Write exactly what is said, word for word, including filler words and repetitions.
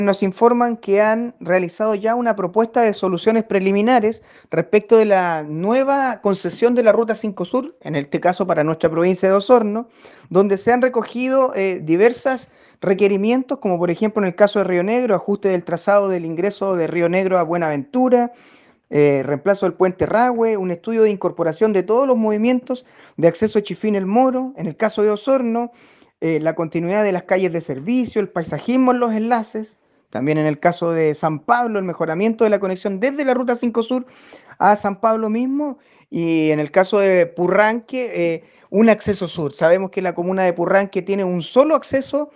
Nos informan que han realizado ya una propuesta de soluciones preliminares respecto de la nueva concesión de la Ruta cinco Sur, en este caso para nuestra provincia de Osorno, donde se han recogido eh, diversos requerimientos, como por ejemplo en el caso de Río Negro, ajuste del trazado del ingreso de Río Negro a Buenaventura, eh, reemplazo del puente Rahue, un estudio de incorporación de todos los movimientos de acceso a Chifín el Moro, en el caso de Osorno, eh, la continuidad de las calles de servicio, el paisajismo en los enlaces, también en el caso de San Pablo, el mejoramiento de la conexión desde la Ruta cinco Sur a San Pablo mismo, y en el caso de Purranque, eh, un acceso sur. Sabemos que la comuna de Purranque tiene un solo acceso